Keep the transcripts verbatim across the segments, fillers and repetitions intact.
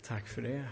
Tack för det.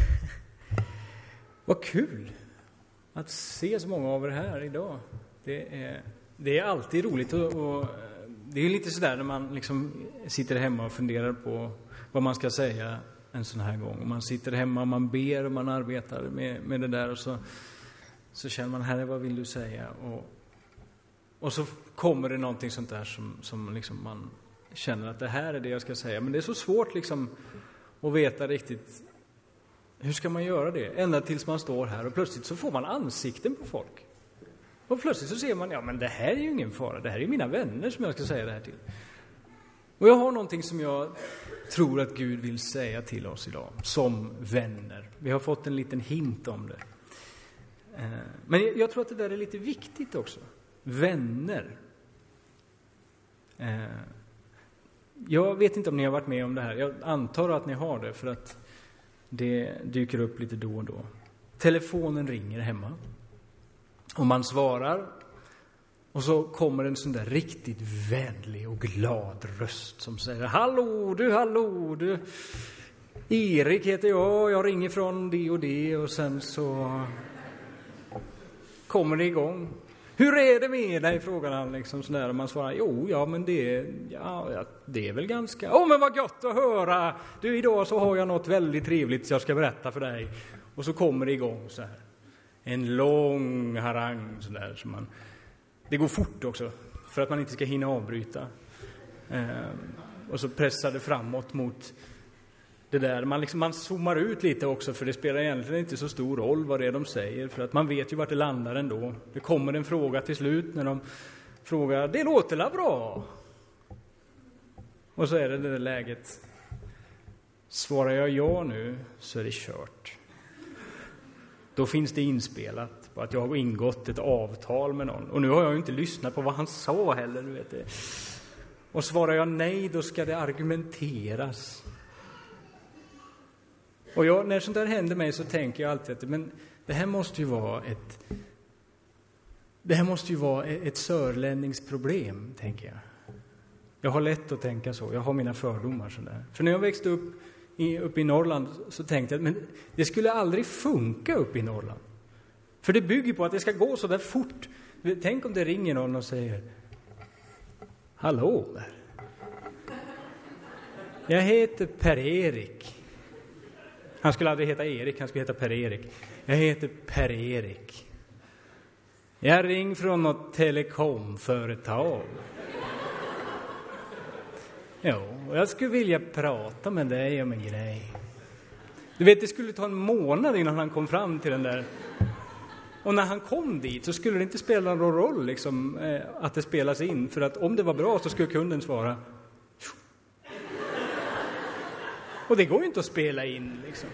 Vad kul att se så många av er här idag. Det är, det är alltid roligt och, och det är lite sådär när man liksom sitter hemma och funderar på vad man ska säga en sån här gång. Och man sitter hemma och man ber och man arbetar med, med det där och så, så känner man, Herre, vad vill du säga? Och, och så kommer det någonting sånt där som, som liksom man känner att det här är det jag ska säga. Men det är så svårt liksom att veta riktigt hur ska man göra det? Ända tills man står här och plötsligt så får man ansikten på folk. Och plötsligt så ser man, ja men det här är ju ingen fara. Det här är mina vänner som jag ska säga det här till. Och jag har någonting som jag tror att Gud vill säga till oss idag. Som vänner. Vi har fått en liten hint om det. Men jag tror att det där är lite viktigt också. Vänner. Jag vet inte om ni har varit med om det här. Jag antar att ni har det för att det dyker upp lite då och då. Telefonen ringer hemma. Och man svarar. Och så kommer en sån där riktigt vänlig och glad röst som säger: Hallå du, hallå du. Erik heter jag. Jag ringer från det och det. Och sen så kommer det igång. Hur är det med dig? Frågar han liksom sådär. Och man svarar, jo, ja men det, ja, det är väl ganska... Åh, oh, men vad gott att höra! Du, idag så har jag något väldigt trevligt jag ska berätta för dig. Och så kommer det igång så här. En lång harang sådär. Så man, det går fort också. För att man inte ska hinna avbryta. Ehm, och så pressar det framåt mot det där. Man, liksom, man zoomar ut lite också. För det spelar egentligen inte så stor roll vad det är de säger. För att man vet ju vart det landar ändå. Det kommer en fråga till slut när de frågar, det låter la bra. Och så är det det där läget. Svarar jag ja nu så är det kört. Då finns det inspelat på att jag har ingått ett avtal med någon. Och nu har jag ju inte lyssnat på vad han sa heller. Du vet det. Och svarar jag nej, då ska det argumenteras. Och jag, när sånt där händer mig så tänker jag alltid att men det här måste ju vara ett det här måste ju vara ett sörlänningsproblem, tänker jag. Jag har lätt att tänka så. Jag har mina fördomar sådär. För när jag växte upp i, upp i Norrland så tänkte jag att men det skulle aldrig funka upp i Norrland. För det bygger på att det ska gå så där fort. Tänk om det ringer någon och säger: Hallå där. Jag heter Per-Erik. Han skulle aldrig heta Erik, han skulle heta Per-Erik. Jag heter Per-Erik. Jag ringer från något telekomföretag. Jo, jag skulle vilja prata med dig om en grej. Du vet, det skulle ta en månad innan han kom fram till den där. Och när han kom dit så skulle det inte spela någon roll liksom, eh, att det spelas in. För att om det var bra så skulle kunden svara. Och det går ju inte att spela in liksom.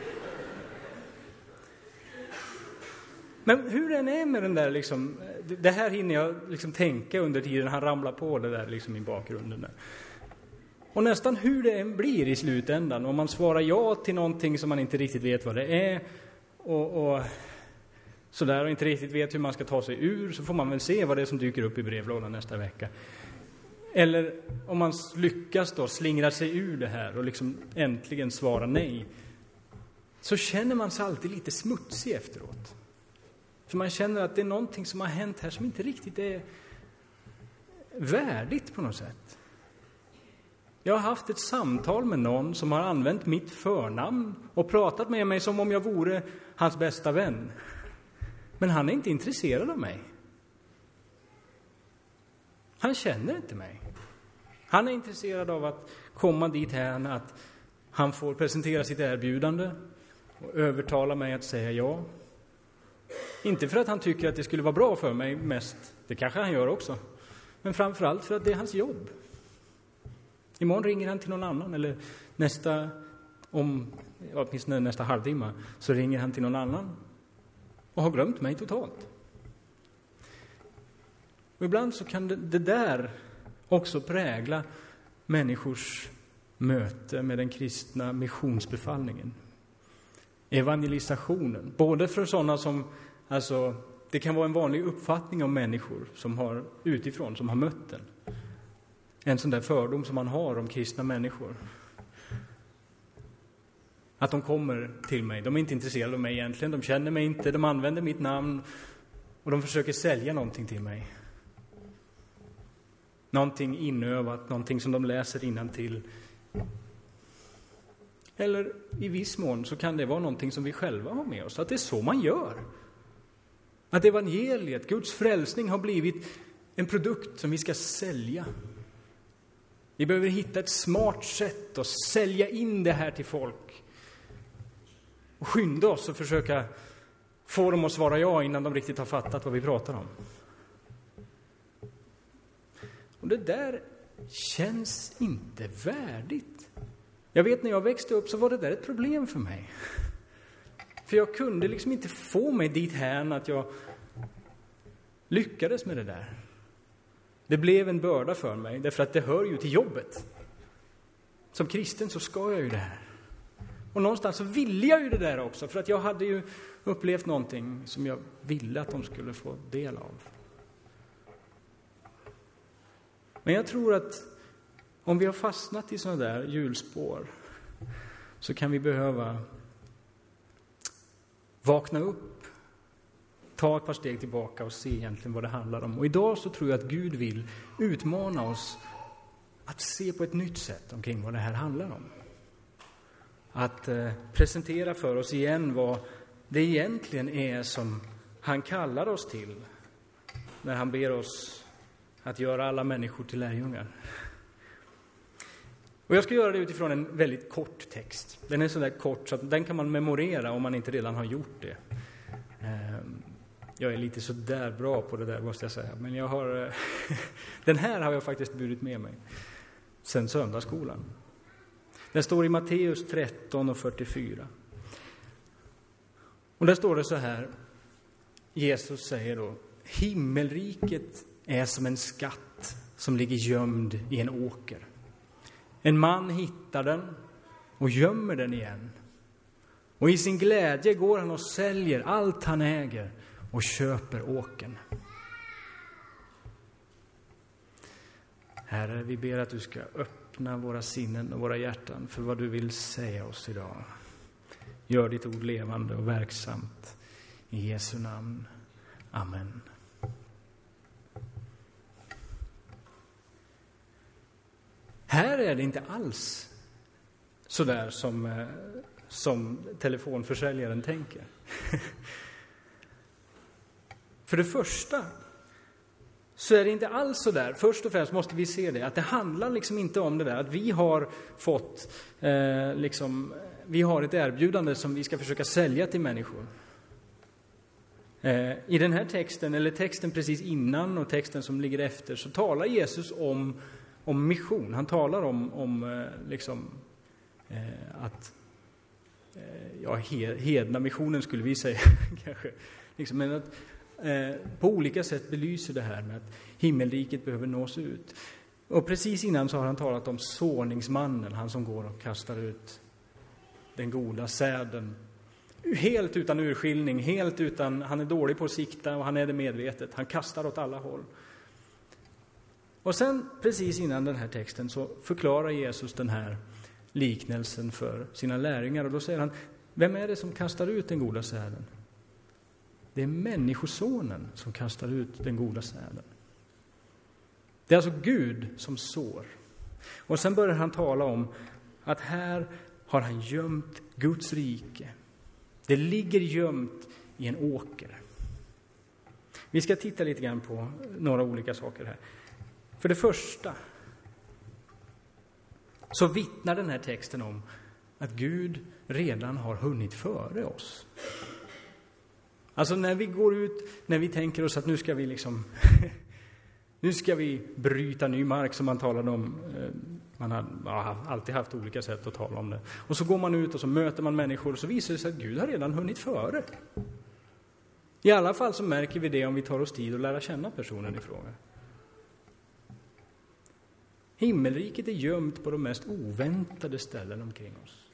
Men hur den är med den där liksom, det här hinner jag liksom tänka under tiden han ramlar på det där liksom i bakgrunden där. Och nästan hur det än blir i slutändan, om man svarar ja till någonting som man inte riktigt vet vad det är och, och sådär och inte riktigt vet hur man ska ta sig ur, så får man väl se vad det är som dyker upp i brevlådan nästa vecka. Eller om man lyckas då slingra sig ur det här och liksom äntligen svara nej, så känner man sig alltid lite smutsig efteråt. För man känner att det är någonting som har hänt här som inte riktigt är värdigt på något sätt. Jag har haft ett samtal med någon som har använt mitt förnamn och pratat med mig som om jag vore hans bästa vän. Men han är inte intresserad av mig. Han känner inte mig. Han är intresserad av att komma dit här, att han får presentera sitt erbjudande och övertala mig att säga ja. Inte för att han tycker att det skulle vara bra för mig mest, det kanske han gör också. Men framförallt för att det är hans jobb. Imorgon ringer han till någon annan, eller nästa, om, åtminstone nästa halvtimme, så ringer han till någon annan och har glömt mig totalt. Och ibland så kan det, det där också prägla människors möte med den kristna missionsbefallningen. Evangelisationen. Både för sådana som, alltså, det kan vara en vanlig uppfattning om människor som har utifrån, som har mött den. En sån där fördom som man har om kristna människor. Att de kommer till mig. De är inte intresserade av mig egentligen. De känner mig inte. De använder mitt namn. Och de försöker sälja någonting till mig. Någonting inövat. Någonting som de läser innantill. Eller i viss mån så kan det vara någonting som vi själva har med oss. Att det är så man gör. Att evangeliet, Guds frälsning, har blivit en produkt som vi ska sälja. Vi behöver hitta ett smart sätt att sälja in det här till folk. Och skynda oss och försöka få dem att svara ja innan de riktigt har fattat vad vi pratar om. Och det där känns inte värdigt. Jag vet när jag växte upp så var det där ett problem för mig. För jag kunde liksom inte få mig dit här att jag lyckades med det där. Det blev en börda för mig, därför att det hör ju till jobbet. Som kristen så ska jag ju det här. Och någonstans så ville jag ju det där också, för att jag hade ju upplevt någonting som jag ville att de skulle få del av. Men jag tror att om vi har fastnat i sådana där hjulspår så kan vi behöva vakna upp, ta ett par steg tillbaka och se egentligen vad det handlar om. Och idag så tror jag att Gud vill utmana oss att se på ett nytt sätt omkring vad det här handlar om. Att eh, presentera för oss igen vad det egentligen är som han kallar oss till när han ber oss att göra alla människor till lärjungar. Och jag ska göra det utifrån en väldigt kort text. Den är så där kort så att den kan man memorera om man inte redan har gjort det. Jag är lite så där bra på det där, måste jag säga. Men jag har, den här har jag faktiskt burit med mig sen söndagsskolan. Den står i Matteus tretton och fyrtiofyra. Och där står det så här. Jesus säger då: himmelriket är som en skatt som ligger gömd i en åker. En man hittar den och gömmer den igen. Och i sin glädje går han och säljer allt han äger och köper åkern. Herre, vi ber att du ska öppna våra sinnen och våra hjärtan för vad du vill säga oss idag. Gör ditt ord levande och verksamt. I Jesu namn. Amen. Här är det inte alls så där som, som telefonförsäljaren tänker. För det första så är det inte alls så där. Först och främst måste vi se det. Att det handlar liksom inte om det där. Att vi har fått eh, liksom, vi har ett erbjudande som vi ska försöka sälja till människor. Eh, I den här texten, eller texten precis innan och texten som ligger efter, så talar Jesus om om mission. Han talar om, om liksom, eh, att eh, ja, hedna missionen skulle vi säga kanske. Liksom, men att eh, på olika sätt belyser det här med att himmelriket behöver nås ut. Och precis innan så har han talat om såningsmannen, han som går och kastar ut den goda säden. Helt utan urskiljning, helt utan, han är dålig på att sikta och han är det medvetet. Han kastar åt alla håll. Och sen precis innan den här texten så förklarar Jesus den här liknelsen för sina lärjungar. Och då säger han, vem är det som kastar ut den goda säden? Det är människosonen som kastar ut den goda säden. Det är alltså Gud som sår. Och sen börjar han tala om att här har han gömt Guds rike. Det ligger gömt i en åker. Vi ska titta lite grann på några olika saker här. För det första så vittnar den här texten om att Gud redan har hunnit före oss. Alltså när vi går ut, när vi tänker oss att nu ska vi liksom nu ska vi bryta ny mark som man talade om. Man har ja, alltid haft olika sätt att tala om det. Och så går man ut och så möter man människor och så visar det sig att Gud har redan hunnit före. I alla fall så märker vi det om vi tar oss tid att lära känna personen i fråga. Himmelriket är gömt på de mest oväntade ställen omkring oss.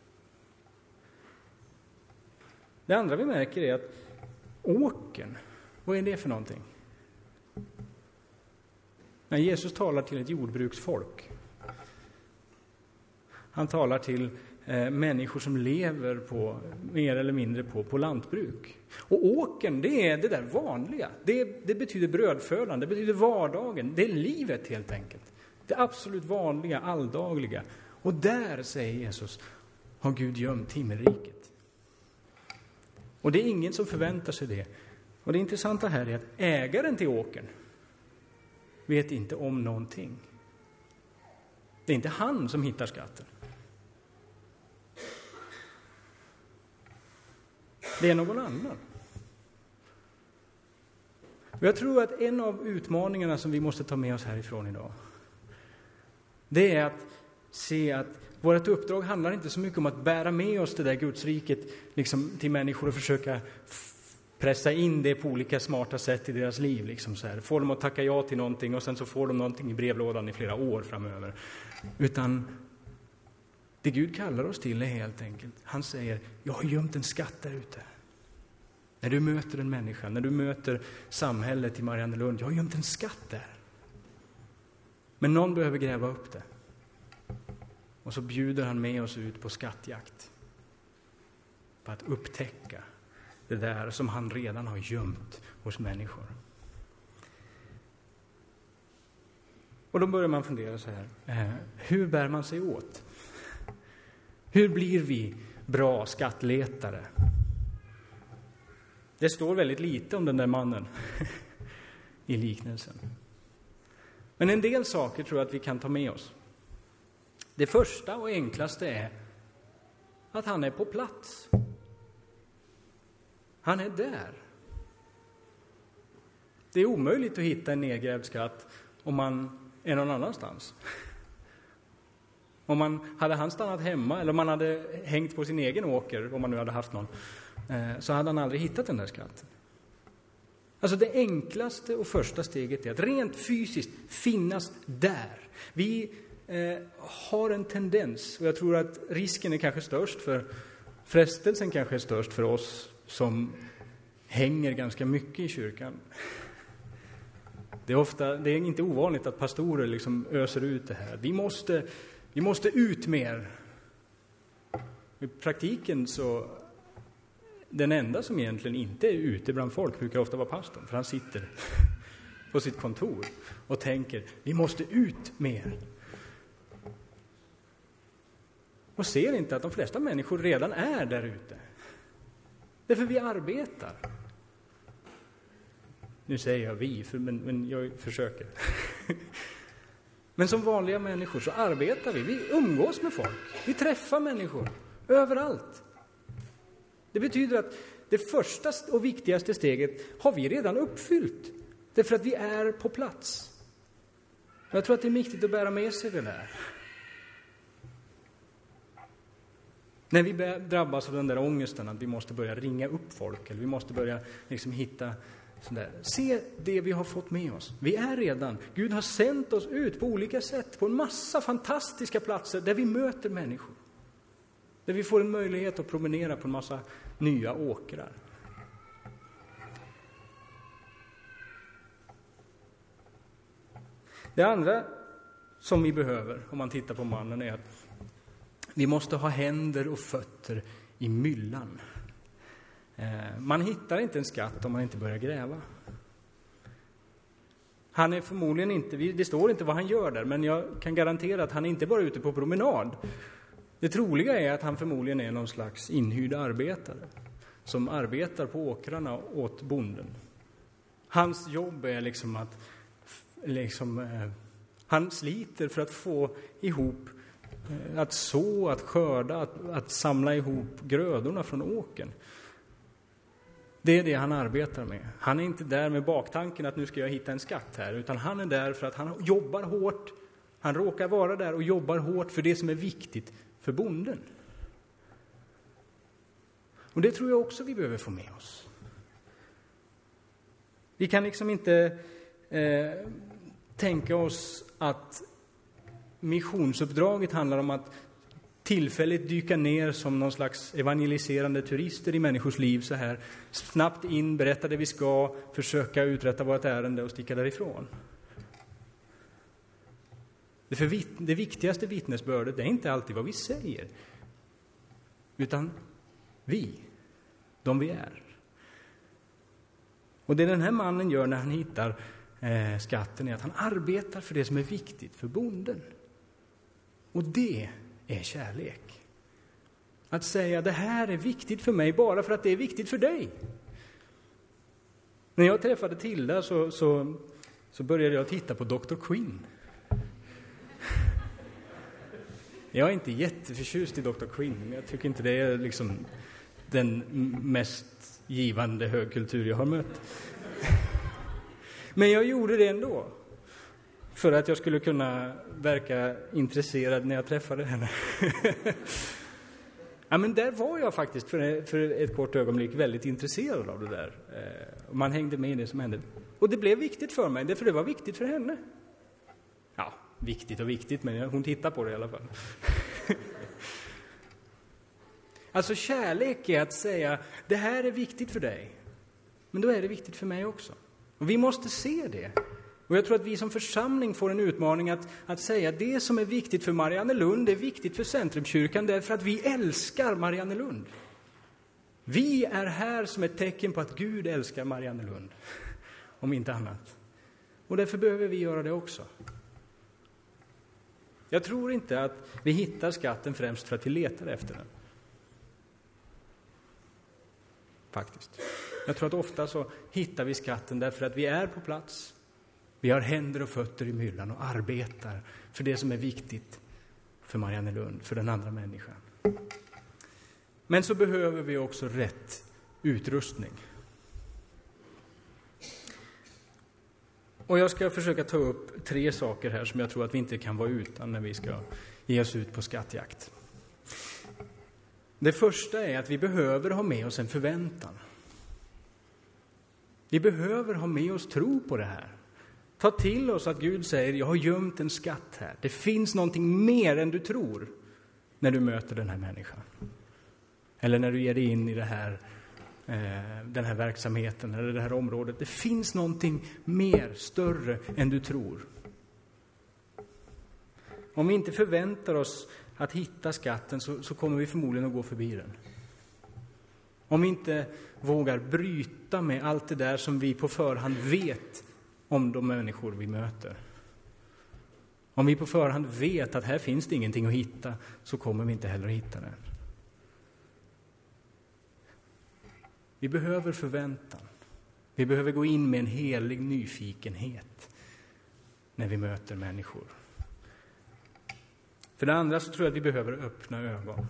Det andra vi märker är att åkern, vad är det för någonting? När Jesus talar till ett jordbruksfolk. Han talar till eh, människor som lever på, mer eller mindre på, på lantbruk. Och åkern, det är det där vanliga. Det, det betyder brödfödan, det betyder vardagen. Det är livet helt enkelt. Det absolut vanliga, alldagliga. Och där, säger Jesus, har Gud gömt himmelriket. Och det är ingen som förväntar sig det. Och det intressanta här är att ägaren till åkern vet inte om någonting. Det är inte han som hittar skatten. Det är någon annan. Och jag tror att en av utmaningarna som vi måste ta med oss härifrån idag, det är att se att vårt uppdrag handlar inte så mycket om att bära med oss det där Gudsriket liksom, till människor och försöka f- pressa in det på olika smarta sätt i deras liv. Liksom så här. Få dem att tacka ja till någonting och sen så får de någonting i brevlådan i flera år framöver. Utan det Gud kallar oss till är helt enkelt, han säger, jag har gömt en skatt där ute. När du möter en människa, när du möter samhället i Mariannelund, jag har gömt en skatt där. Men någon behöver gräva upp det. Och så bjuder han med oss ut på skattjakt. På att upptäcka det där som han redan har gömt hos människor. Och då börjar man fundera så här. Eh, hur bär man sig åt? Hur blir vi bra skattletare? Det står väldigt lite om den där mannen i liknelsen. Men en del saker tror jag att vi kan ta med oss. Det första och enklaste är att han är på plats. Han är där. Det är omöjligt att hitta en nedgrävd skatt om man är någon annanstans. Om man hade han stannat hemma eller om man hade hängt på sin egen åker, om man nu hade haft någon, så hade han aldrig hittat den där skatten. Alltså det enklaste och första steget är att rent fysiskt finnas där. Vi eh, har en tendens, och jag tror att risken är kanske störst för, frestelsen kanske är störst för oss som hänger ganska mycket i kyrkan. Det är ofta, det är inte ovanligt att pastorer liksom öser ut det här. Vi måste, vi måste ut mer. I praktiken så den enda som egentligen inte är ute bland folk brukar ofta vara pastorn. För han sitter på sitt kontor och tänker, vi måste ut mer. Och ser inte att de flesta människor redan är där ute. Därför vi arbetar. Nu säger jag vi, för, men, men jag försöker. Men som vanliga människor så arbetar vi. Vi umgås med folk. Vi träffar människor överallt. Det betyder att det första och viktigaste steget har vi redan uppfyllt. Därför att vi är på plats. Jag tror att det är viktigt att bära med sig det där. När vi drabbas av den där ångesten att vi måste börja ringa upp folk. Eller vi måste börja liksom hitta sådär. Se det vi har fått med oss. Vi är redan. Gud har sänt oss ut på olika sätt. På en massa fantastiska platser där vi möter människor. Där vi får en möjlighet att promenera på en massa nya åkrar. Det andra som vi behöver, om man tittar på mannen, är att vi måste ha händer och fötter i myllan. Man hittar inte en skatt om man inte börjar gräva. Han är förmodligen inte, det står inte vad han gör där, men jag kan garantera att han inte bara är ute på promenad. Det troliga är att han förmodligen är någon slags inhyrd arbetare som arbetar på åkrarna åt bonden. Hans jobb är liksom att liksom, eh, han sliter för att få ihop, eh, att så, att skörda, att, att samla ihop grödorna från åkern. Det är det han arbetar med. Han är inte där med baktanken att nu ska jag hitta en skatt här, utan han är där för att han jobbar hårt. Han råkar vara där och jobbar hårt för det som är viktigt för bonden. Och det tror jag också vi behöver få med oss. Vi kan liksom inte eh, tänka oss att missionsuppdraget handlar om att tillfälligt dyka ner som någon slags evangeliserande turister i människors liv så här. Snabbt in, berätta det vi ska, försöka uträtta vårt ärende och sticka därifrån. Det, för vitt, det viktigaste vittnesbördet är inte alltid vad vi säger, utan vi, de vi är. Och det den här mannen gör när han hittar eh, skatten är att han arbetar för det som är viktigt för bonden. Och det är kärlek. Att säga, det här är viktigt för mig bara för att det är viktigt för dig. När jag träffade Tilda så, så, så började jag titta på doktor Quinn. Jag är inte jätteförtjust i doktor Quinn. Jag tycker inte det är liksom den mest givande högkultur jag har mött. Men jag gjorde det ändå. För att jag skulle kunna verka intresserad när jag träffade henne. Ja, men där var jag faktiskt för, för ett kort ögonblick väldigt intresserad av det där. Eh, man hängde med i det som hände. Och det blev viktigt för mig, för det var viktigt för henne. Ja, viktigt och viktigt, men hon tittar på det i alla fall. Alltså kärlek är att säga, det här är viktigt för dig. Men då är det viktigt för mig också. Och vi måste se det. Och jag tror att vi som församling får en utmaning att, att säga det som är viktigt för Mariannelund är viktigt för Centrumkyrkan därför att vi älskar Mariannelund. Vi är här som ett tecken på att Gud älskar Mariannelund, om inte annat. Och därför behöver vi göra det också. Jag tror inte att vi hittar skatten främst för att vi letar efter den. Faktiskt. Jag tror att ofta så hittar vi skatten därför att vi är på plats. Vi har händer och fötter i myllan och arbetar för det som är viktigt för Mariannelund, för den andra människan. Men så behöver vi också rätt utrustning. Och jag ska försöka ta upp tre saker här som jag tror att vi inte kan vara utan när vi ska ge oss ut på skattjakt. Det första är att vi behöver ha med oss en förväntan. Vi behöver ha med oss tro på det här. Ta till oss att Gud säger, jag har gömt en skatt här. Det finns någonting mer än du tror när du möter den här människan. Eller när du ger dig in i det här, eh, den här verksamheten eller det här området. Det finns någonting mer, större än du tror. Om vi inte förväntar oss att hitta skatten så, så kommer vi förmodligen att gå förbi den. Om vi inte vågar bryta med allt det där som vi på förhand vet om de människor vi möter. Om vi på förhand vet att här finns det ingenting att hitta så kommer vi inte heller att hitta den. Vi behöver förväntan. Vi behöver gå in med en helig nyfikenhet när vi möter människor. För det andra så tror jag att vi behöver öppna ögon.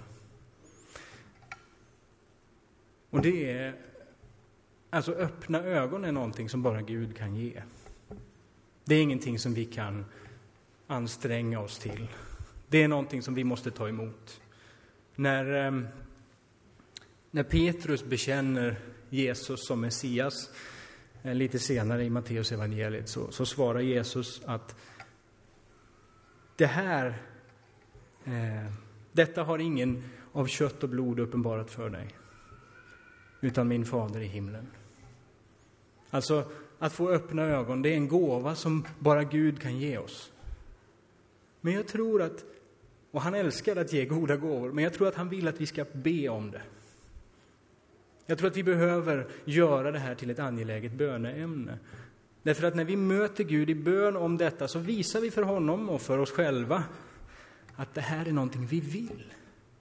Och det är, alltså öppna ögon är någonting som bara Gud kan ge. Det är ingenting som vi kan anstränga oss till. Det är någonting som vi måste ta emot. När, eh, när Petrus bekänner Jesus som Messias, eh, lite senare i Matteus evangeliet, så, så svarar Jesus att det här, eh, detta har ingen av kött och blod uppenbarat för dig, utan min fader i himlen. Alltså, att få öppna ögon, det är en gåva som bara Gud kan ge oss. Men jag tror att, och han älskar att ge goda gåvor, men jag tror att han vill att vi ska be om det. Jag tror att vi behöver göra det här till ett angeläget böneämne. Därför att när vi möter Gud i bön om detta så visar vi för honom och för oss själva att det här är någonting vi vill.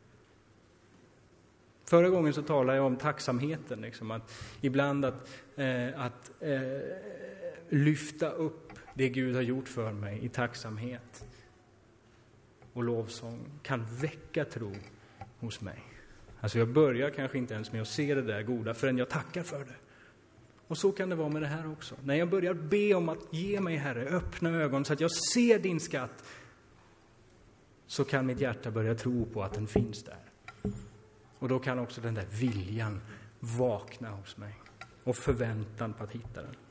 Förra gången så talade jag om tacksamheten, liksom att ibland att, eh, att eh, lyfta upp det Gud har gjort för mig i tacksamhet och lovsång kan väcka tro hos mig. Alltså jag börjar kanske inte ens med att se det där goda förrän jag tackar för det. Och så kan det vara med det här också. När jag börjar be om att ge mig, Herre, öppna ögon så att jag ser din skatt, så kan mitt hjärta börja tro på att den finns där. Och då kan också den där viljan vakna hos mig och förväntan på att hitta den.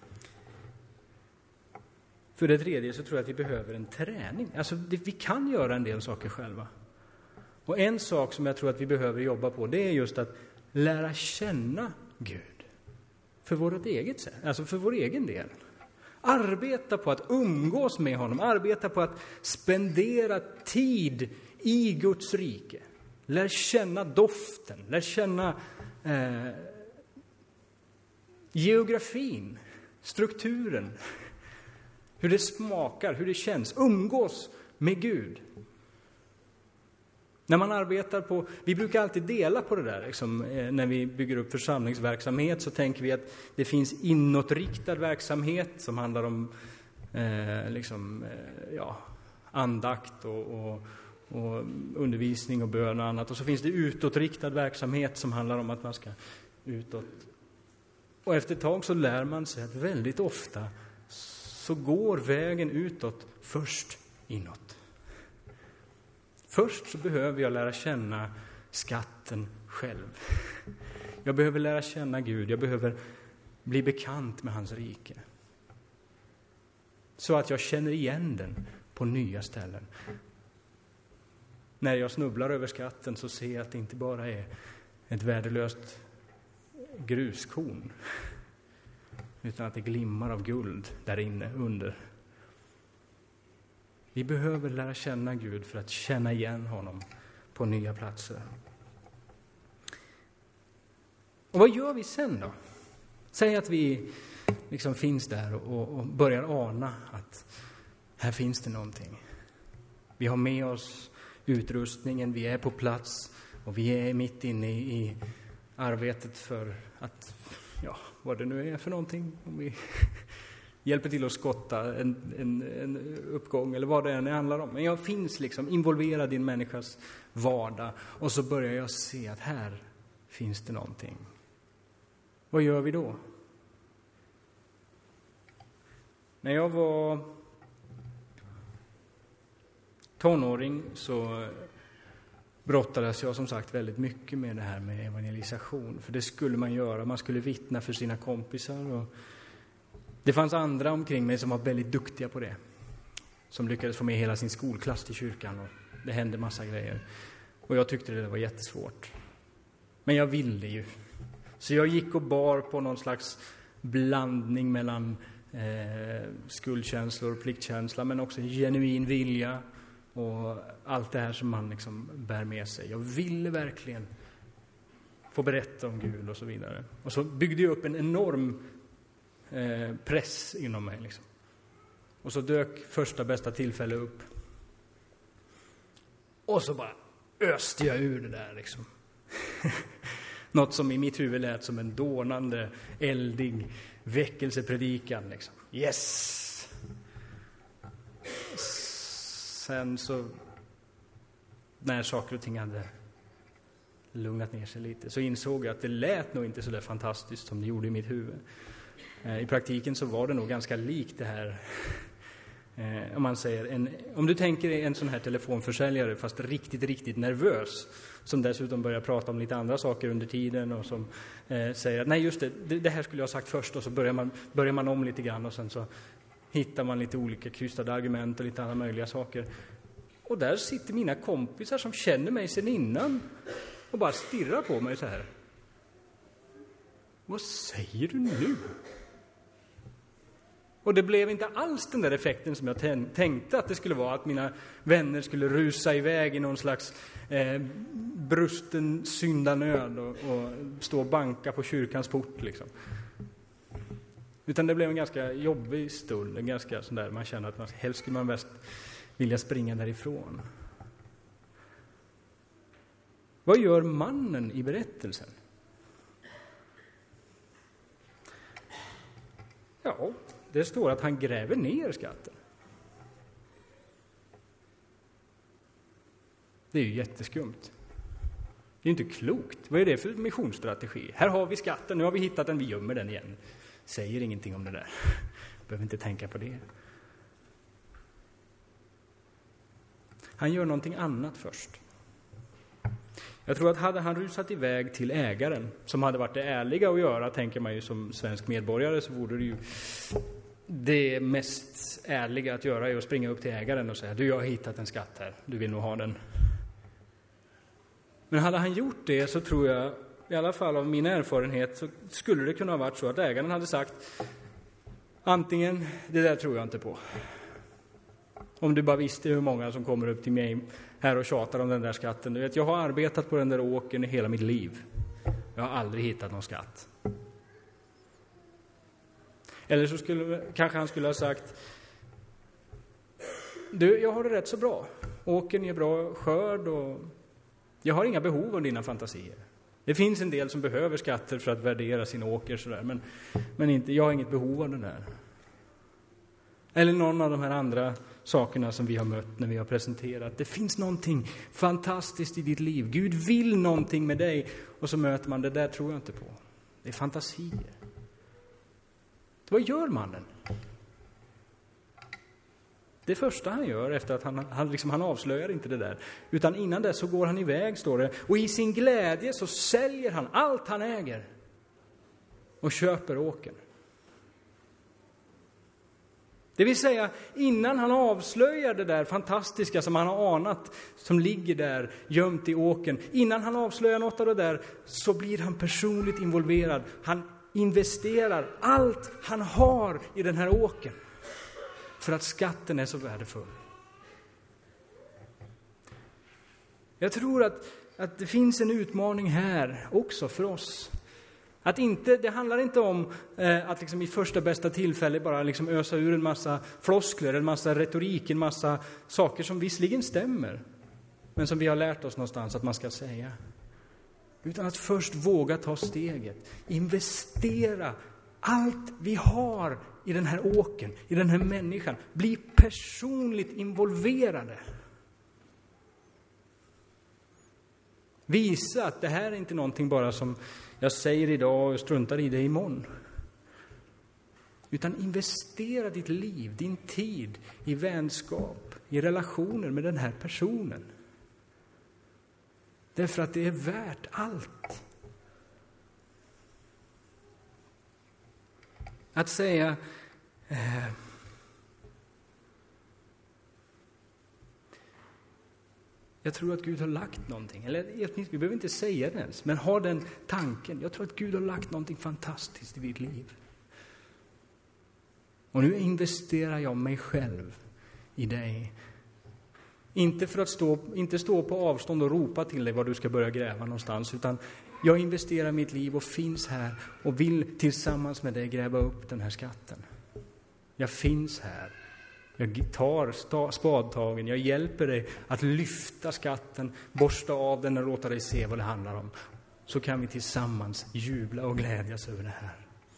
För det tredje så tror jag att vi behöver en träning. Alltså det, vi kan göra en del saker själva. Och en sak som jag tror att vi behöver jobba på, det är just att lära känna Gud. För vårt eget sätt, alltså för vår egen del. Arbeta på att umgås med honom. Arbeta på att spendera tid i Guds rike. Lär känna doften. Lär känna eh, geografin, strukturen. Hur det smakar, hur det känns. Umgås med Gud. När man arbetar på, vi brukar alltid dela på det där. Liksom, eh, när vi bygger upp församlingsverksamhet så tänker vi att det finns inåtriktad verksamhet som handlar om eh, liksom, eh, ja, andakt och, och, och undervisning och bön och annat. Och så finns det utåtriktad verksamhet som handlar om att man ska utåt. Och efter ett tag så lär man sig att väldigt ofta så går vägen utåt först inåt. Först så behöver jag lära känna skatten själv. Jag behöver lära känna Gud. Jag behöver bli bekant med hans rike. Så att jag känner igen den på nya ställen. När jag snubblar över skatten så ser jag att det inte bara är ett värdelöst gruskorn. Utan att det glimmar av guld där inne under. Vi behöver lära känna Gud för att känna igen honom på nya platser. Och vad gör vi sen då? Säg att vi liksom finns där och, och börjar ana att här finns det någonting. Vi har med oss utrustningen, vi är på plats och vi är mitt inne i, i arbetet för att, ja, vad det nu är för någonting. Om vi hjälper till att skotta en, en, en uppgång eller vad det än handlar om. Men jag finns liksom involverad i en människas vardag och så börjar jag se att här finns det någonting. Vad gör vi då? När jag var tonåring så brottades jag som sagt väldigt mycket med det här med evangelisation. För det skulle man göra, man skulle vittna för sina kompisar. Och det fanns andra omkring mig som var väldigt duktiga på det. Som lyckades få med hela sin skolklass till kyrkan och det hände massa grejer. Och jag tyckte det var jättesvårt. Men jag ville ju. Så jag gick och bar på någon slags blandning mellan eh, skuldkänslor och pliktkänsla, men också en genuin vilja och allt det här som man liksom bär med sig. Jag ville verkligen få berätta om Gud och så vidare. Och så byggde jag upp en enorm eh, press inom mig. Liksom. Och så dök första bästa tillfälle upp. Och så bara öste jag ur det där liksom. Något som i mitt huvud lät som en dånande, eldig väckelsepredikan. Liksom. Yes! Sen så, när saker och ting hade lugnat ner sig lite, så insåg jag att det lät nog inte så där fantastiskt som det gjorde i mitt huvud. I praktiken så var det nog ganska likt det här. Eh, om man säger en, om du tänker en sån här telefonförsäljare fast riktigt, riktigt nervös, som dessutom börjar prata om lite andra saker under tiden och som eh, säger att nej just det, det, det här skulle jag ha sagt först, och så börjar man, börjar man om lite grann och sen så hittar man lite olika krystade argument och lite andra möjliga saker. Och där sitter mina kompisar som känner mig sedan innan och bara stirrar på mig så här. Vad säger du nu? Och det blev inte alls den där effekten som jag tänkte att det skulle vara, att mina vänner skulle rusa iväg i någon slags eh, brusten syndanöd och, och stå och banka på kyrkans port liksom. Utan det blev en ganska jobbig stund, en ganska sån där man känner att man, helst skulle man bäst vilja springa därifrån. Vad gör mannen i berättelsen? Ja, det står att han gräver ner skatten. Det är ju jätteskumt. Det är inte klokt. Vad är det för missionsstrategi? Här har vi skatten, nu har vi hittat den, vi gömmer den igen. Säger ingenting om det där. Behöver inte tänka på det. Han gör någonting annat först. Jag tror att hade han rusat iväg till ägaren, som hade varit det ärliga att göra, tänker man ju som svensk medborgare, så vore det ju det mest ärliga att göra är att springa upp till ägaren och säga: du, jag har hittat en skatt här, du vill nog ha den. Men hade han gjort det, så tror jag, i alla fall av min erfarenhet, så skulle det kunna ha varit så att ägaren hade sagt: Antingen, det där tror jag inte på. Om du bara visste hur många som kommer upp till mig här och tjatar om den där skatten. Du vet, jag har arbetat på den där åkern i hela mitt liv. Jag har aldrig hittat någon skatt. Eller så skulle kanske han skulle ha sagt: du, jag har det rätt så bra. Åkern är bra skörd och jag har inga behov av dina fantasier. Det finns en del som behöver skatter för att värdera sin åker sådär, men, men inte, jag har inget behov av den där. Eller någon av de här andra sakerna som vi har mött när vi har presenterat. Det finns någonting fantastiskt i ditt liv. Gud vill någonting med dig. Och så möter man, det där tror jag inte på. Det är fantasier. Vad gör mannen? Det första han gör efter att han, han, liksom, han avslöjar inte det där. Utan innan det så går han iväg, står det. Och i sin glädje så säljer han allt han äger. Och köper åkern. Det vill säga, innan han avslöjar det där fantastiska som han har anat, som ligger där gömt i åkern. Innan han avslöjar något av det där så blir han personligt involverad. Han investerar allt han har i den här åkern. För att skatten är så värdefull. Jag tror att, att det finns en utmaning här också för oss. Att inte, det handlar inte om eh, att liksom i första bästa tillfälle bara liksom ösa ur en massa floskler, en massa retorik, en massa saker som visserligen stämmer. Men som vi har lärt oss någonstans att man ska säga. Utan att först våga ta steget. Investera allt vi har i den här åkern, i den här människan. Bli personligt involverade. Visa att det här är inte någonting bara som jag säger idag och struntar i det imorgon. Utan investera ditt liv, din tid i vänskap, i relationer med den här personen. Därför att det är värt allt. Att säga eh, jag tror att Gud har lagt någonting. Eller vi behöver inte säga det ens, men ha den tanken. Jag tror att Gud har lagt någonting fantastiskt i ditt liv. Och nu investerar jag mig själv i dig. Inte för att stå, inte stå på avstånd och ropa till dig var du ska börja gräva någonstans, utan jag investerar mitt liv och finns här och vill tillsammans med dig gräva upp den här skatten. Jag finns här. Jag tar spadtagen, jag hjälper dig att lyfta skatten, borsta av den och låta dig se vad det handlar om. Så kan vi tillsammans jubla och glädjas över det här.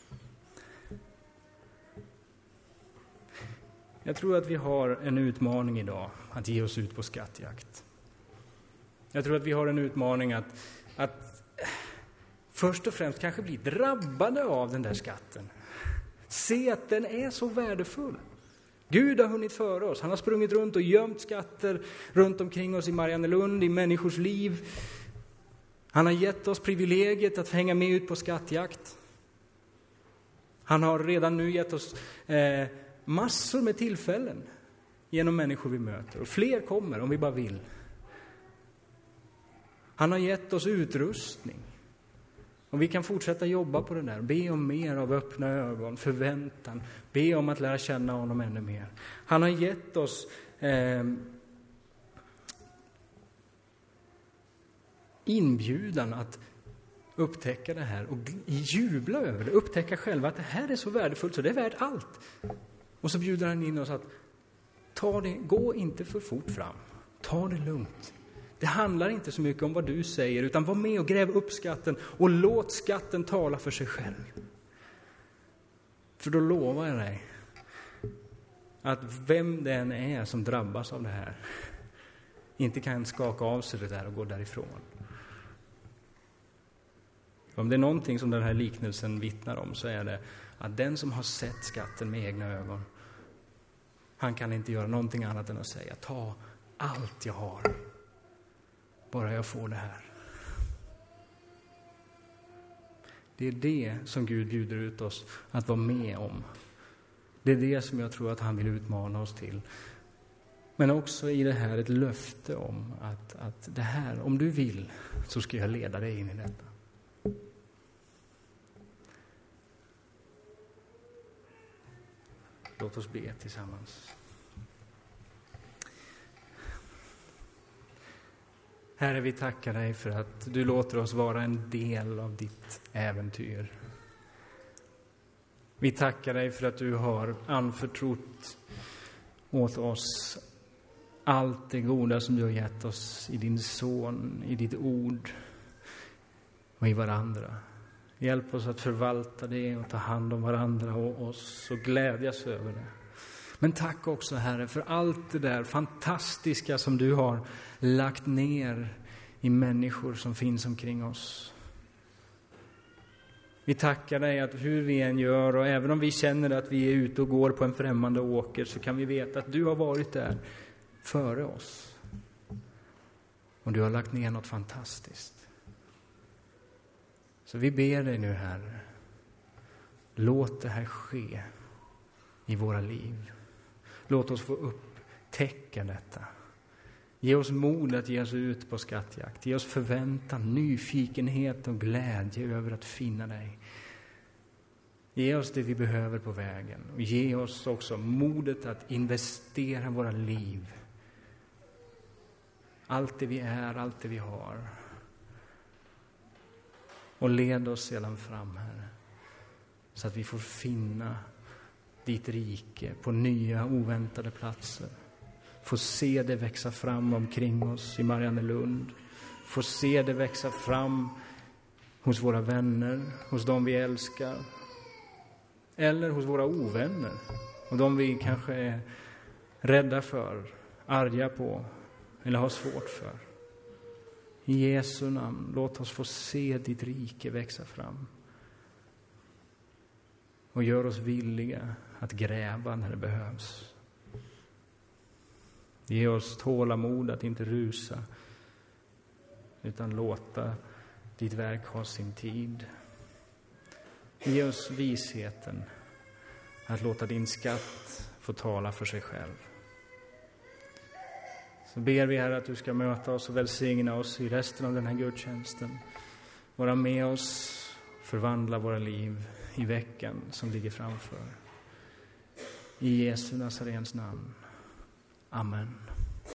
Jag tror att vi har en utmaning idag att ge oss ut på skattjakt. Jag tror att vi har en utmaning att, att först och främst kanske bli drabbade av den där skatten. Se att den är så värdefull. Gud har hunnit före oss. Han har sprungit runt och gömt skatter runt omkring oss i Mariannelund, i människors liv. Han har gett oss privilegiet att hänga med ut på skattjakt. Han har redan nu gett oss eh, massor med tillfällen genom människor vi möter. Och fler kommer om vi bara vill. Han har gett oss utrustning. Och vi kan fortsätta jobba på det där. Be om mer av öppna ögon, förväntan. Be om att lära känna honom ännu mer. Han har gett oss eh, inbjudan att upptäcka det här och jubla över det. Upptäcka själva att det här är så värdefullt så det är värt allt. Och så bjuder han in oss att ta det, gå inte för fort fram. Ta det lugnt. Det handlar inte så mycket om vad du säger, utan var med och gräv upp skatten och låt skatten tala för sig själv. För då lovar jag dig att vem det än är som drabbas av det här inte kan skaka av sig det där och gå därifrån. Om det är någonting som den här liknelsen vittnar om så är det att den som har sett skatten med egna ögon, han kan inte göra någonting annat än att säga: ta allt jag har. Bara jag får det här. Det är det som Gud bjuder ut oss att vara med om. Det är det som jag tror att han vill utmana oss till. Men också i det här ett löfte om att, att det här, om du vill, så ska jag leda dig in i detta. låt oss be tillsammans. Herre, vi tackar dig för att du låter oss vara en del av ditt äventyr. Vi tackar dig för att du har anförtrott åt oss allt det goda som du har gett oss i din son, i ditt ord och i varandra. Hjälp oss att förvalta det och ta hand om varandra och oss och glädjas över det. Men tack också, Herre, för allt det där fantastiska som du har lagt ner i människor som finns omkring oss. Vi tackar dig att hur vi än gör, och även om vi känner att vi är ute och går på en främmande åker, så kan vi veta att du har varit där före oss. Och du har lagt ner något fantastiskt. Så vi ber dig nu, Herre, låt det här ske i våra liv. Låt oss få upptäcka detta. Ge oss mod att ge oss ut på skattjakt. Ge oss förväntan, nyfikenhet och glädje över att finna dig. Ge oss det vi behöver på vägen. Och ge oss också modet att investera våra liv. Allt det vi är, allt det vi har. Och led oss sedan fram, Herre. Så att vi får finna ditt rike på nya oväntade platser. Få se det växa fram omkring oss i Mariannelund. Få se det växa fram hos våra vänner, hos dem vi älskar. Eller hos våra ovänner. Och de vi kanske är rädda för, arga på eller har svårt för. I Jesu namn, låt oss få se ditt rike växa fram. Och gör oss villiga att gräva när det behövs. Ge oss tålamod att inte rusa, utan låta ditt verk ha sin tid. Ge oss visheten att låta din skatt få tala för sig själv. Så ber vi, Herre, att du ska möta oss och välsigna oss i resten av den här gudstjänsten. Vara med oss, förvandla våra liv i veckan som ligger framför. I Jesu Nazarens namn. Amen.